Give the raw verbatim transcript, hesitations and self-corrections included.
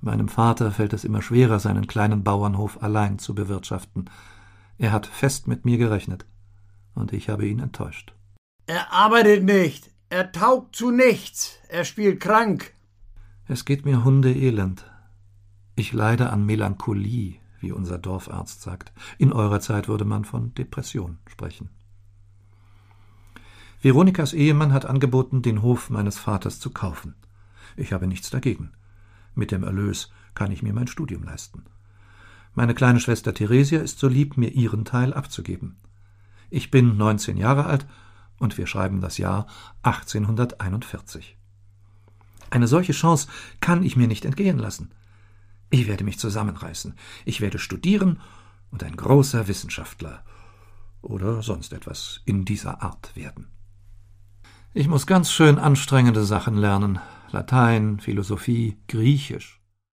Meinem Vater fällt es immer schwerer, seinen kleinen Bauernhof allein zu bewirtschaften. Er hat fest mit mir gerechnet, und ich habe ihn enttäuscht. Er arbeitet nicht, er taugt zu nichts, er spielt krank. Es geht mir hundeelend. Ich leide an Melancholie, wie unser Dorfarzt sagt. In eurer Zeit würde man von Depression sprechen. Veronikas Ehemann hat angeboten, den Hof meines Vaters zu kaufen. Ich habe nichts dagegen. Mit dem Erlös kann ich mir mein Studium leisten. Meine kleine Schwester Theresia ist so lieb, mir ihren Teil abzugeben. Ich bin neunzehn Jahre alt und wir schreiben das Jahr achtzehnhunderteinundvierzig. Eine solche Chance kann ich mir nicht entgehen lassen. Ich werde mich zusammenreißen. Ich werde studieren und ein großer Wissenschaftler oder sonst etwas in dieser Art werden. Ich muss ganz schön anstrengende Sachen lernen. Latein, Philosophie, Griechisch.